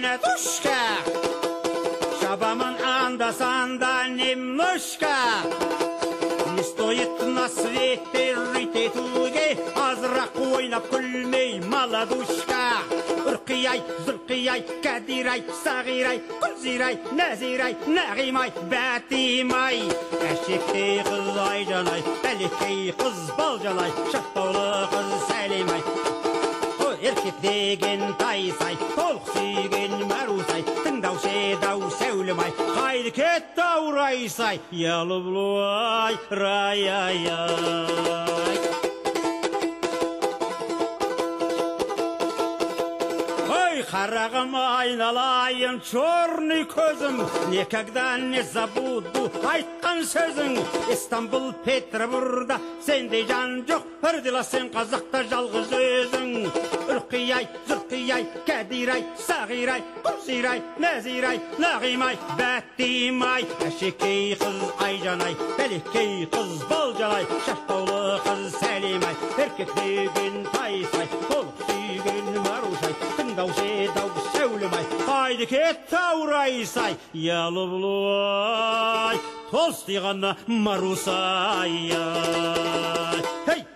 Матушка, шабаман анда-санда немножко. Не стоит на свете жить и туге, азырақ ойнап күлмей молодушка. Үрқияй, зұрқияй, кәдирай, сағирай, күлзирай, нәзирай, нәғимай, бәтимай. Әшекей қыз айжанай, бәлекей қыз балжанай, шаттаулы қыз сәлемай. Еркек деген тайсай, толық сүйген мәрусай, тыңдаушы дау сәулемай, қайды кетті аурайсай, ялы бұлуай, рай-ай-ай. Ой, қарағым айналайын, черный көзім, никогда не забуду айтқан сөзің. Истанбул, Петербурда сендей жан жоқ, бірдела сен қазақта жалғыз өзің. Үрқияй, зұрқияй, кәдирай, сағирай, күлзирай, нәзирай, нағимай, бәтимай. Әшекей қыз айжанай, бәлекей қыз балжанай, шаштаулы қыз сәлемай. Еркек деген тайсай, толық сүйген марусай, тыңдаушы дау сәулемай, қайды кетті аурайсай, ялы бұлуай, толстиғанна марусай. Хей!